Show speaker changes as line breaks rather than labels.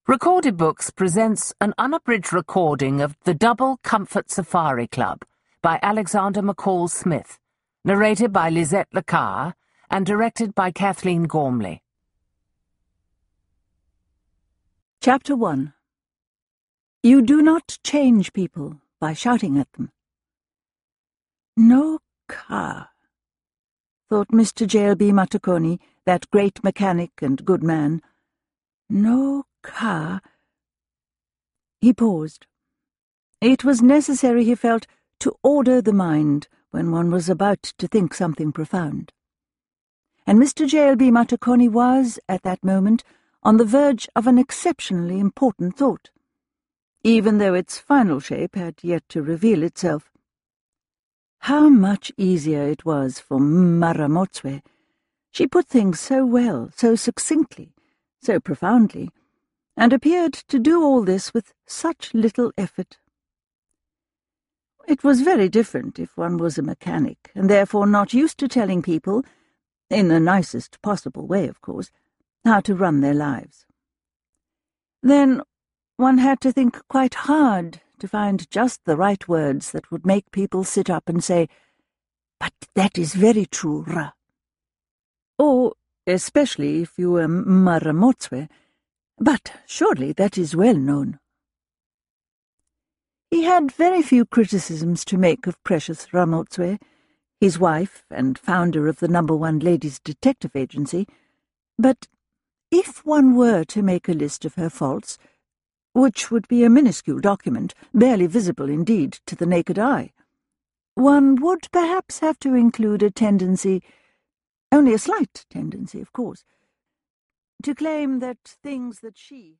Recorded Books presents an unabridged recording of The Double Comfort Safari Club by Alexander McCall Smith, narrated by Lisette Lacar and directed by Kathleen Gormley.
Chapter 1. You do not change people by shouting at them. No car, thought Mr. J.L.B. Mattaconi, that great mechanic and good man. No car. He paused. It was necessary, he felt, to order the mind when one was about to think something profound. And Mr. J.L.B. Mattaconi was, at that moment, on the verge of an exceptionally important thought, even though its final shape had yet to reveal itself. How much easier it was for Maramotswe. She put things so well, so succinctly, so profoundly, and appeared to do all this with such little effort. It was very different if one was a mechanic, and therefore not used to telling people, in the nicest possible way, of course, how to run their lives. Then one had to think quite hard to find just the right words that would make people sit up and say, "But that is very true, Ra." Or, especially if you were Maramotswe, "But surely that is well known." He had very few criticisms to make of precious Ramotswe, his wife and founder of the No. 1 Ladies' Detective Agency, but if one were to make a list of her faults, which would be a minuscule document, barely visible indeed to the naked eye, one would perhaps have to include a tendency, only a slight tendency, of course, to claim that things that she